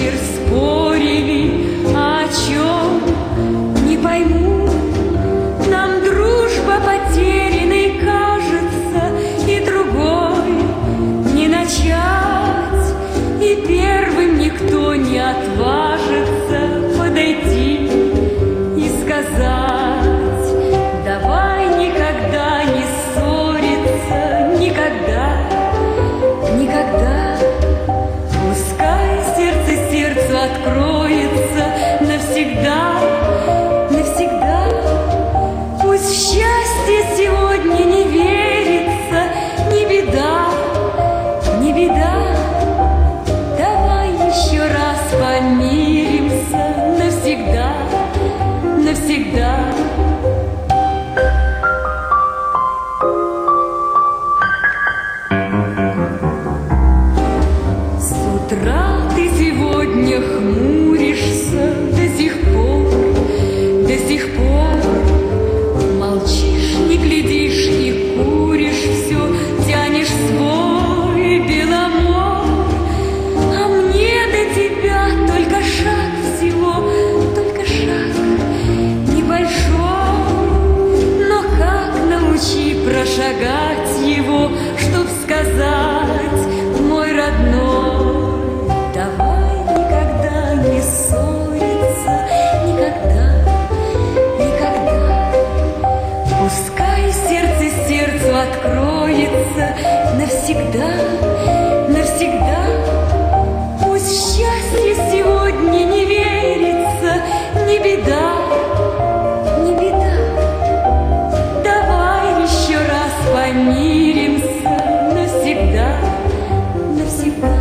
вечер спорили, о чем не пойму. Нам дружба потерянной кажется, и другой не начать, и первым никто не отважится подойти и сказать: давай никогда не ссориться, никогда, никогда. Пускай сердце сердцу откроется навсегда, навсегда. Пусть в счастье сегодня не верится, не беда, не беда. Давай еще раз помиримся навсегда, навсегда. С утра ты сегодня хмуришься до сих пор молчишь, не глядишь, не куришь, все тянешь свой беломор. А мне до тебя только шаг всего, только шаг небольшой. Но как научи прошагать его, чтоб сказать: мой родной, давай никогда не ссориться, никогда, никогда. Пускай сердце сердцу откроется навсегда, навсегда. Пусть в счастье сегодня не верится, не беда, не беда. Давай еще раз помиримся навсегда, навсегда.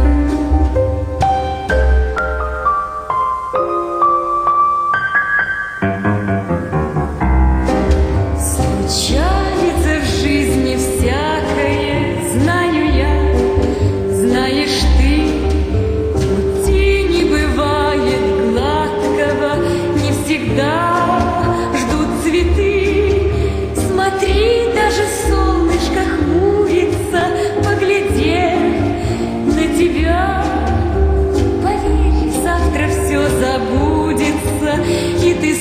Случается в жизни всякое, знаю я, знаешь ты. Пути не бывает гладкого, не всегда ждут цветы. Смотри, даже солнышко хмурится, поглядев на тебя. Поверь, завтра все забудется, и ты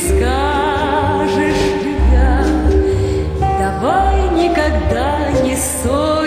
скажешь, любя: давай никогда не ссориться.